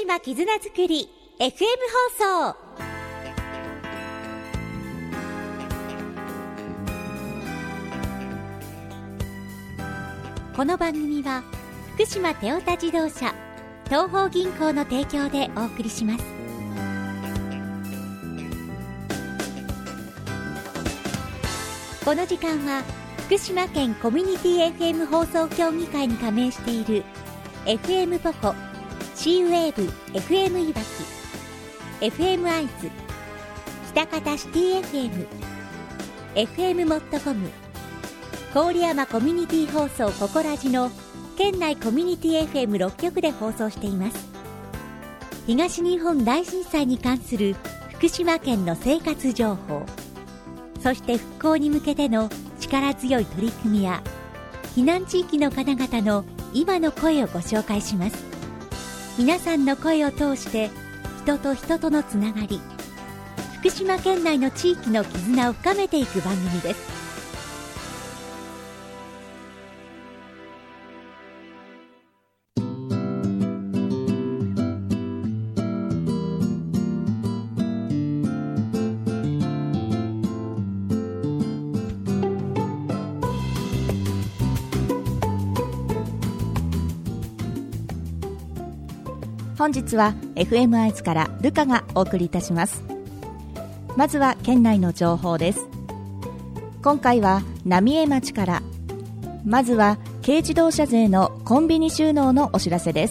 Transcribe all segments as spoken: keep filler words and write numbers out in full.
島絆づくり エフエム 放送。この番組は福島テオタ自動車東邦銀行の提供でお送りします。この時間は福島県コミュニティ エフエム 放送協議会に加盟している エフエム ポコ、シーウェーブ エフエム いわき、エフエム アイズ、北方シティ エフエム、エフエム モットコム、郡山コミュニティ放送ココラジの県内コミュニティ エフエムろっ 局で放送しています。東日本大震災に関する福島県の生活情報、そして復興に向けての力強い取り組みや避難地域の方々の今の声をご紹介します。皆さんの声を通して人と人とのつながり、福島県内の地域の絆を深めていく番組です。 本日は エフエム アイズからルカがお送りいたします。まずは県内の情報です。今回は浪江町から。まずは軽自動車税のコンビニ収納のお知らせです。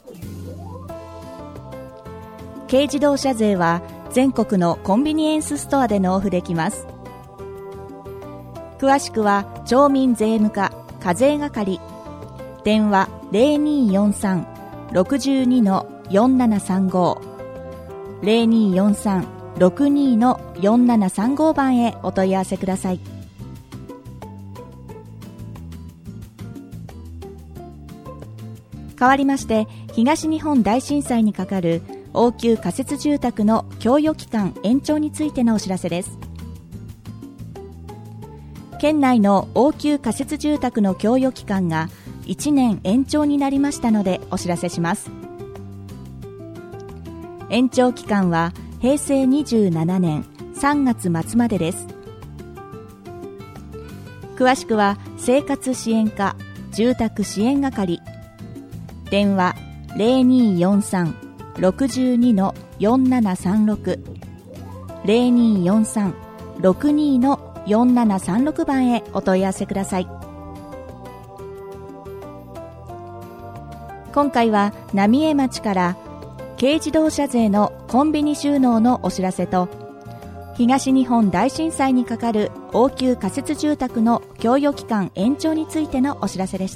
軽自動車税は全国のコンビニエンスストアで納付できます。詳しくは町民税務課課税係、電話 ゼロにーよんさん ろくにのよんななさんご ゼロにーよんさん ろくにのよんななさんご番へお問い合わせください。代わりまして東日本大震災にかかる応急仮設住宅の供与期間延長についてのお知らせです。県内の応急仮設住宅の供与期間がいちねん延長になりましたのでお知らせします。延長期間はへいせいにじゅうななねんさんがつ末までです。詳しくは生活支援課住宅支援係、電話 ゼロにーよんさん ろくにのよんななさんろく ゼロにーよんさん ろくにのよんななさんろく番へお問い合わせください。今回は浪江町から軽自動車税のコンビニ収納のお知らせと東日本大震災にかかる応急仮設住宅の供与期間延長についてのお知らせでした。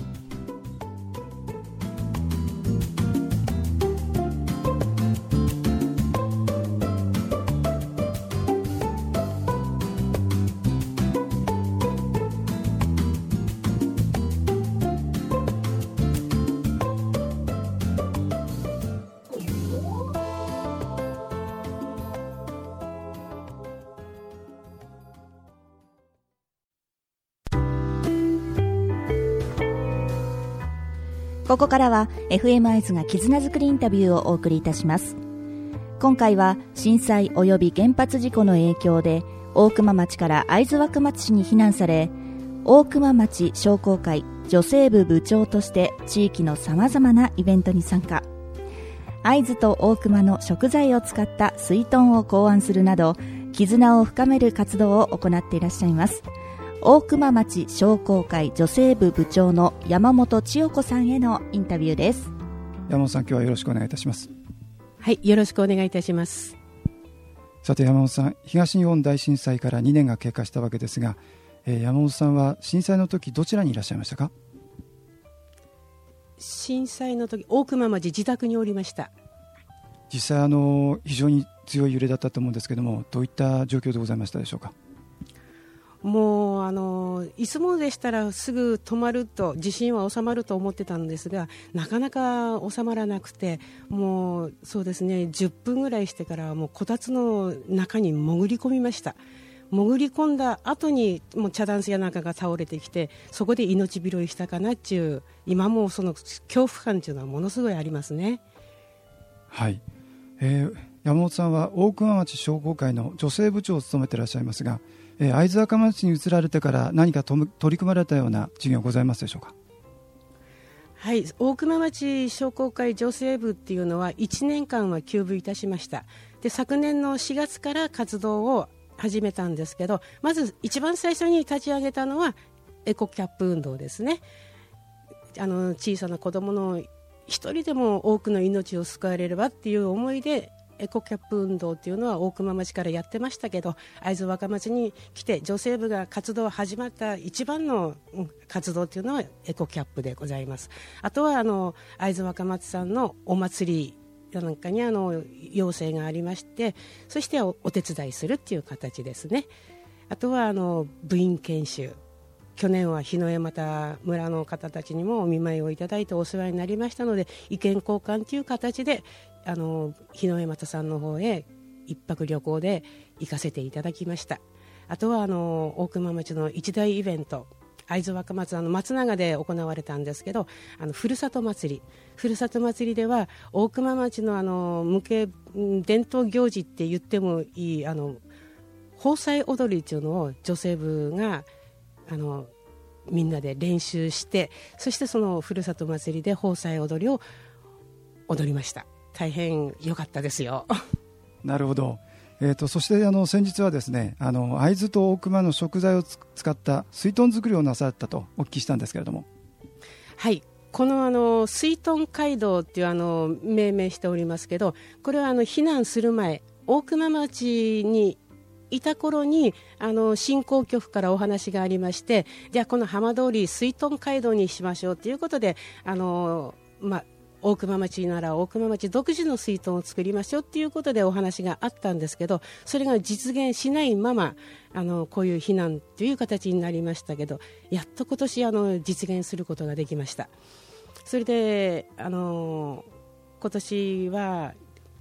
ここからは エフエム アイズが絆づくりインタビューをお送りいたします。今回は震災及び原発事故の影響で大熊町から会津若松市に避難され、大熊町商工会女性部部長として地域のさまざまなイベントに参加、会津と大熊の食材を使った水豚を考案するなど絆を深める活動を行っていらっしゃいます。大熊町商工会女性部部長の山本千代子さんへのインタビューです。 山本さん、今日はよろしくお願いいたします。 はい、よろしくお願いいたします。 さて山本さん、東日本大震災からにねんが経過したわけですが、えー、山本さんは震災の時どちらにいらっしゃいましたか？ 震災の時、大熊町自宅におりました。 実際あの非常に強い揺れだったと思うんですけども、どういった状況でございましたでしょうか？ もうあのいつもでしたらすぐ止まると、地震は収まると思ってたんですが、なかなか収まらなくて、もうそうですね、じゅっぷんぐらいしてからもうこたつの中に潜り込みました。潜り込んだ後にもう茶断やなんかが倒れてきて、そこで命拾いしたかなっていう、今もその恐怖感というのはものすごいありますね。 はい、えー、山本さんは大熊町商工会の女性部長を務めていらっしゃいますが、えー、会津若松に移られてから何かと取り組まれたような事業ございますでしょうか。 はい、大熊町商工会女性部っていうのはいちねんかんは休部いたしました。で、昨年のしがつから活動を始めたんですけど、まず一番最初に立ち上げたのはエコキャップ運動ですね。あの小さな子どもの一人でも多くの命を救われればっていう思いでエコキャップ運動っていうのは大熊町からやってましたけど、会津若松に来て女性部が活動を始まった一番の活動っていうのはエコキャップでございます。あとはあの会津若松さんのお祭りなんかにあの要請がありまして、そして お, お手伝いするっていう形ですね。あとはあの部員研修、去年は日の江又村の方たちにもお見舞いをいただいてお世話になりましたので、意見交換という形であの日の江又さんの方へ一泊旅行で行かせていただきました。あとはあの大熊町の一大イベント、会津若松あの松永で行われたんですけど、あのふるさと祭りふるさと祭りでは大熊町のあの無形伝統行事って言ってもいいあの豊祭踊りというのを女性部があのみんなで練習して、そしてそのふるさと祭りで豊祭踊りを踊りました。大変良かったですよ。 なるほど。えー、とそしてあの先日はですね、あの会津と大熊の食材を使った水豚作りをなさったとお聞きしたんですけれども。 はい、このあの水豚街道っていうあの命名しておりますけど、これはあの避難する前、大熊町にいた頃にあの振興局からお話がありまして、じゃあこの浜通り水豚街道にしましょうということで、あの、まあ、大熊町なら大熊町独自の水豚を作りましょうということでお話があったんですけど、それが実現しないままあのこういう避難という形になりましたけど、やっと今年あの実現することができました。それであの今年は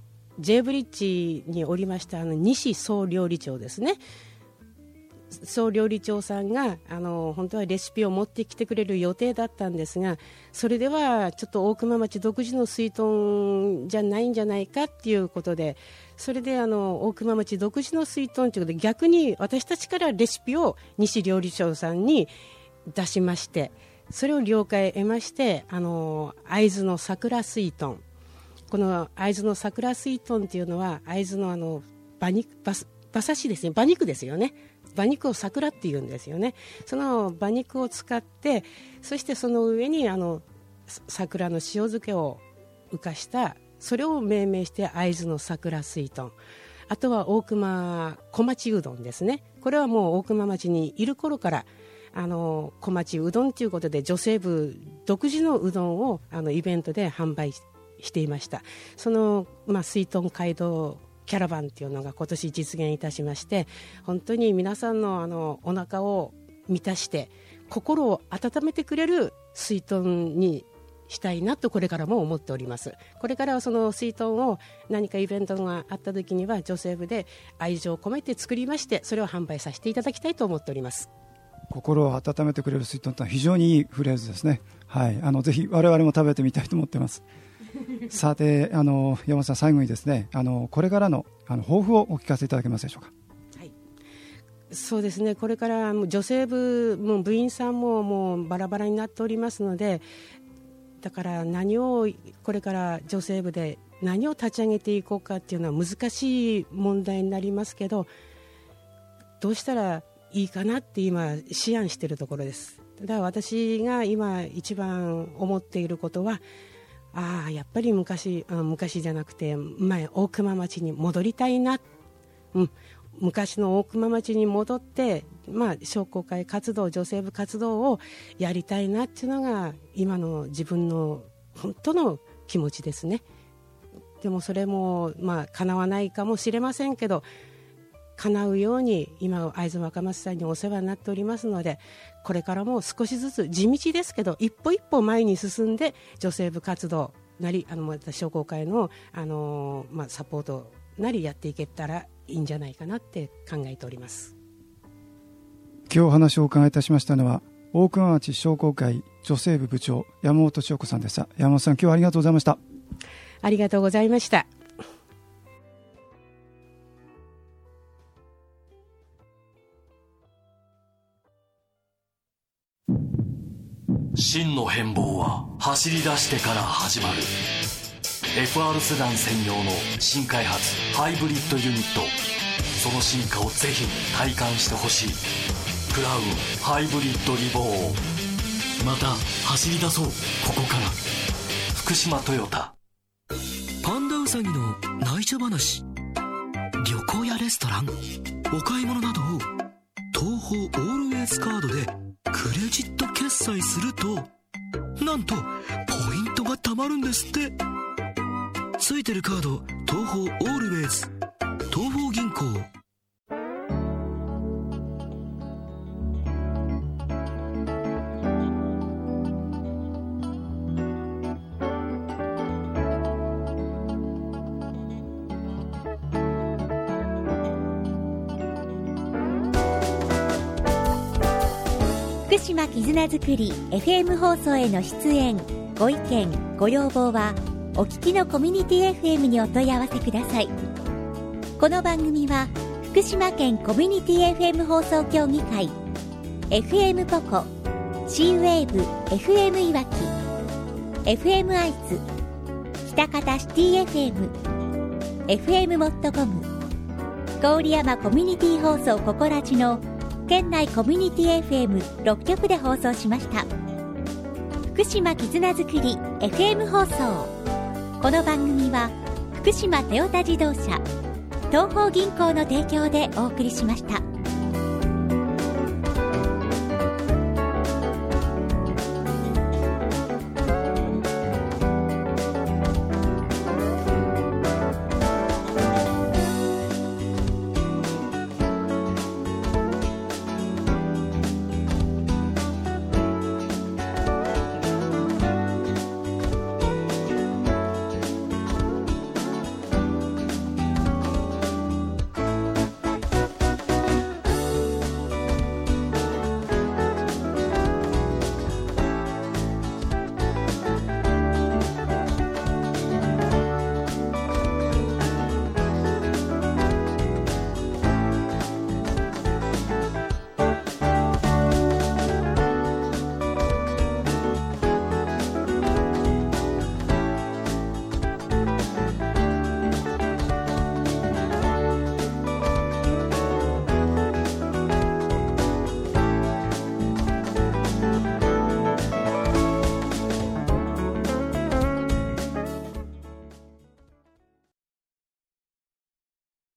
J ブリッジにおりましたあの西総料理長ですね、総料理長さんがあの本当はレシピを持ってきてくれる予定だったんですが、それではちょっと大熊町独自の水豚じゃないんじゃないかっていうことで、それであの大熊町独自の水豚ということで逆に私たちからレシピを西料理長さんに出しまして、それを了解を得まして、あの会津の桜水豚、この会津の桜水豚というのは会津のあの馬肉馬馬刺しですね、馬肉ですよね、馬肉を桜っていうんですよね。その馬肉を使って、そしてその上にあの桜の塩漬けを浮かした、それを命名して会津の桜水豚。あとは大熊小町うどんですね。これはもう大熊町にいる頃からあの小町うどんということで女性部独自のうどんをあのイベントで販売していました。その、まあ、水豚街道キャラバンというのが今年実現いたしまして、本当に皆さんのあのお腹を満たして心を温めてくれる水豚にしたいなとこれからも思っております。これからはその水豚を何かイベントがあった時には女性部で愛情を込めて作りまして、それを販売させていただきたいと思っております。 心を温めてくれる水豚とは非常にいいフレーズですね。はい、あのぜひ我々も食べてみたいと思っています。さてあの山本さん、最後にですね、あのこれからのあの抱負をお聞かせいただけますでしょうか。 はい、そうですね、これから女性部も部員さんももうバラバラになっておりますので、だから何をこれから女性部で何を立ち上げていこうかっていうのは難しい問題になりますけど、どうしたらいいかなって今思案しているところです。だから私が今一番思っていることは、ああやっぱり昔あ昔じゃなくて前大熊町に戻りたいな、うん、昔の大熊町に戻って、まあ、商工会活動女性部活動をやりたいなっていうのが今の自分の本当の気持ちですね。でもそれもまあ叶わないかもしれませんけど、叶うように今会津若松さんにお世話になっておりますので、これからも少しずつ地道ですけど一歩一歩前に進んで女性部活動なりあのまた商工会の、あのーまあ、サポートなりやっていけたらいいんじゃないかなって考えております。 今日お話をお伺いいたしましたのは大熊町商工会女性部部長山本千代子さんでした。山本さん、今日はありがとうございました。 ありがとうございました。 真の変貌は走り出してから始まる。 エフアール セダン専用の新開発ハイブリッドユニット、その進化をぜひ体感してほしい。クラウンハイブリッドリボーン、また走り出そう。ここから福島トヨタ。 パンダウサギの内緒話、旅行やレストラン、お買い物などを東宝オールウェイズカードでクレジット決済すると、なんとポイントが貯まるんですって。ついてるカード東宝オールウェイズ、東宝銀行。 福島絆づくり エフエム 放送への出演、ご意見ご要望はお聞きのコミュニティ エフエム にお問い合わせください。この番組は福島県コミュニティ エフエム 放送協議会、 エフエム ポコ、 C ウェーブ エフエム いわき、 エフエム 愛知、北方シティ エフエム、 エフエム モットコム、郡山コミュニティ放送ココラジの県内コミュニティ エフエムろっきょくで放送しました。福島絆づくり エフエム 放送。この番組は福島トヨタ自動車、東邦銀行の提供でお送りしました。